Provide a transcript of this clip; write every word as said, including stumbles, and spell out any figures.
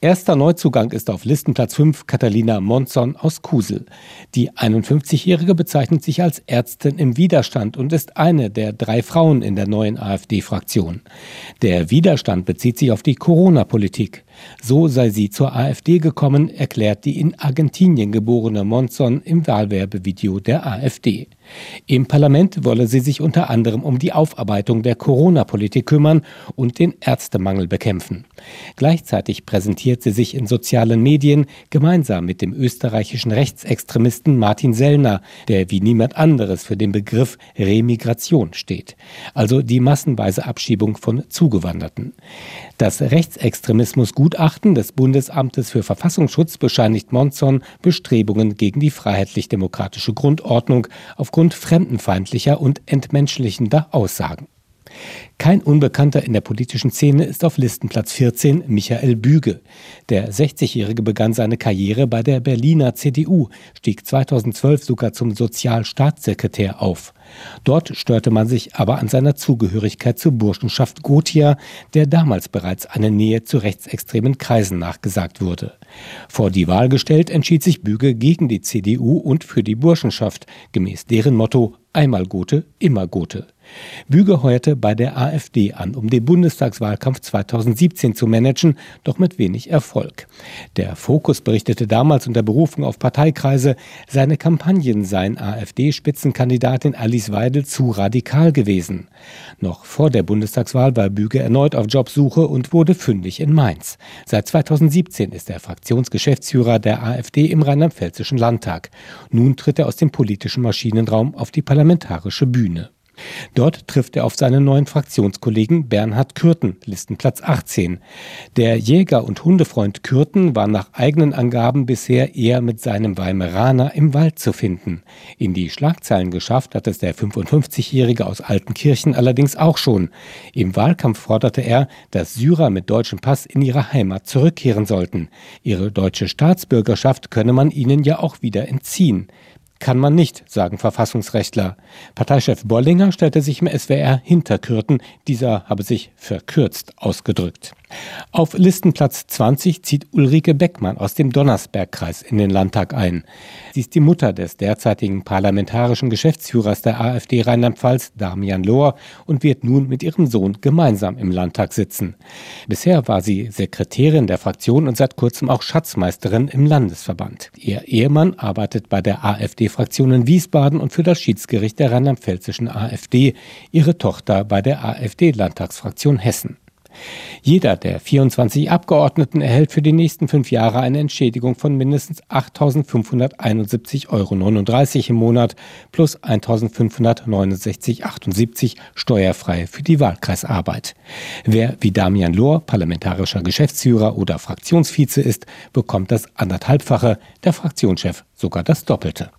Erster Neuzugang ist auf Listenplatz fünf Catalina Monzon aus Kusel. Die einundfünfzigjährige bezeichnet sich als Ärztin im Widerstand und ist eine der drei Frauen in der neuen AfD-Fraktion. Der Widerstand bezieht sich auf die Corona-Politik. So sei sie zur AfD gekommen, erklärt die in Argentinien geborene Monzon im Wahlwerbevideo der AfD. Im Parlament wolle sie sich unter anderem um die Aufarbeitung der Corona-Politik kümmern und den Ärztemangel bekämpfen. Gleichzeitig präsentiert sie sich in sozialen Medien gemeinsam mit dem österreichischen Rechtsextremisten Martin Sellner, der wie niemand anderes für den Begriff Remigration steht, also die massenweise Abschiebung von Zugewanderten. Das Rechtsextremismusgutachten des Bundesamtes für Verfassungsschutz bescheinigt Monzon Bestrebungen gegen die freiheitlich-demokratische Grundordnung aufgrund fremdenfeindlicher und entmenschlichender Aussagen. Kein Unbekannter in der politischen Szene ist auf Listenplatz vierzehn Michael Büge. Der sechzigjährige begann seine Karriere bei der Berliner C D U, stieg zweitausendzwölf sogar zum Sozialstaatssekretär auf. Dort störte man sich aber an seiner Zugehörigkeit zur Burschenschaft Gothia, der damals bereits eine Nähe zu rechtsextremen Kreisen nachgesagt wurde. Vor die Wahl gestellt entschied sich Büge gegen die C D U und für die Burschenschaft, gemäß deren Motto „Einmal Gothe, immer Gothe“. Büge heuerte bei der AfD an, um den Bundestagswahlkampf zweitausendsiebzehn zu managen, doch mit wenig Erfolg. Der Fokus berichtete damals unter Berufung auf Parteikreise, seine Kampagnen seien AfD-Spitzenkandidatin Alice Weidel zu radikal gewesen. Noch vor der Bundestagswahl war Büge erneut auf Jobsuche und wurde fündig in Mainz. Seit zweitausendsiebzehn ist er Fraktionsgeschäftsführer der AfD im Rheinland-Pfälzischen Landtag. Nun tritt er aus dem politischen Maschinenraum auf die parlamentarische Bühne. Dort trifft er auf seinen neuen Fraktionskollegen Bernhard Kürten, Listenplatz achtzehn. Der Jäger- und Hundefreund Kürten war nach eigenen Angaben bisher eher mit seinem Weimaraner im Wald zu finden. In die Schlagzeilen geschafft hat es der fünfundfünfzigjährige aus Altenkirchen allerdings auch schon. Im Wahlkampf forderte er, dass Syrer mit deutschem Pass in ihre Heimat zurückkehren sollten. Ihre deutsche Staatsbürgerschaft könne man ihnen ja auch wieder entziehen. Kann man nicht, sagen Verfassungsrechtler. Parteichef Bollinger stellte sich im S W R hinter Kürten, dieser habe sich verkürzt ausgedrückt. Auf Listenplatz zwanzig zieht Ulrike Beckmann aus dem Donnersbergkreis in den Landtag ein. Sie ist die Mutter des derzeitigen parlamentarischen Geschäftsführers der AfD Rheinland-Pfalz, Damian Lohr, und wird nun mit ihrem Sohn gemeinsam im Landtag sitzen. Bisher war sie Sekretärin der Fraktion und seit kurzem auch Schatzmeisterin im Landesverband. Ihr Ehemann arbeitet bei der AfD-Fraktion in Wiesbaden und für das Schiedsgericht der Rheinland-Pfälzischen AfD, ihre Tochter bei der AfD-Landtagsfraktion Hessen. Jeder der vierundzwanzig Abgeordneten erhält für die nächsten fünf Jahre eine Entschädigung von mindestens achttausendfünfhunderteinundsiebzig Euro neununddreißig im Monat plus eintausendfünfhundertneunundsechzig Euro achtundsiebzig steuerfrei für die Wahlkreisarbeit. Wer wie Damian Lohr parlamentarischer Geschäftsführer oder Fraktionsvize ist, bekommt das anderthalbfache, der Fraktionschef sogar das Doppelte.